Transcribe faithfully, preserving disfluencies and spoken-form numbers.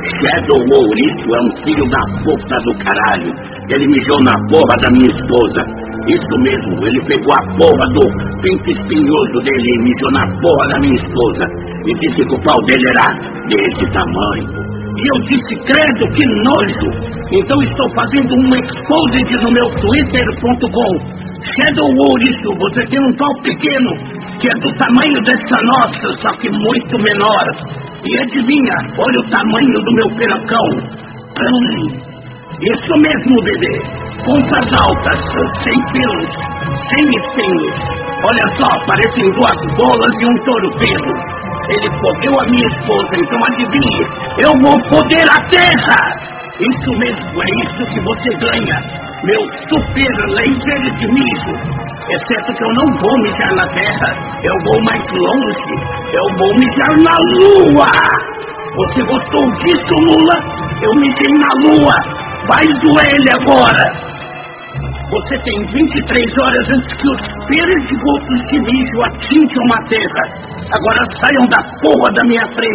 Shadow Ouriço é um filho da puta do caralho. Ele mijou na porra da minha esposa. Isso mesmo, ele pegou a porra do pinto espinhoso dele e mijou na porra da minha esposa. E disse que o pau dele era desse tamanho. E eu disse, credo, que nojo. Então estou fazendo um exposed no meu twitter ponto com. Shadow Ouriço, você tem um pau pequeno, que é do tamanho dessa nossa, só que muito menor. E adivinha, olha o tamanho do meu pirocão. Hum, isso mesmo, bebê. Pontas altas, sem pelos, sem espinhos. Olha só, parecem duas bolas e um touro pelo. Ele fodeu a minha esposa, então adivinhe, eu vou foder a terra! Isso mesmo, é isso que você ganha, meu super laser de mijo. Exceto que eu não vou mijar na terra, eu vou mais longe, eu vou mijar na lua! Você gostou disso, Lula? Eu mijei na lua, vai doer ele agora! Você tem vinte e três horas antes que os perdigotos de mijo atinjam a terra. Agora saiam da porra da minha frente.